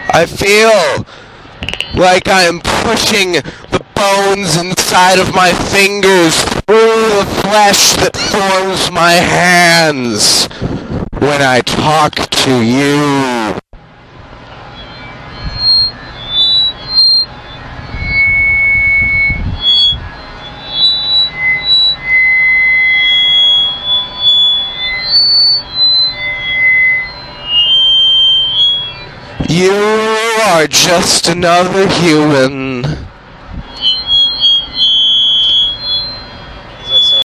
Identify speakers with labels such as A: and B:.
A: I feel like I am pushing the bones inside of my fingers through the flesh that forms my hands when I talk to you. You are just another human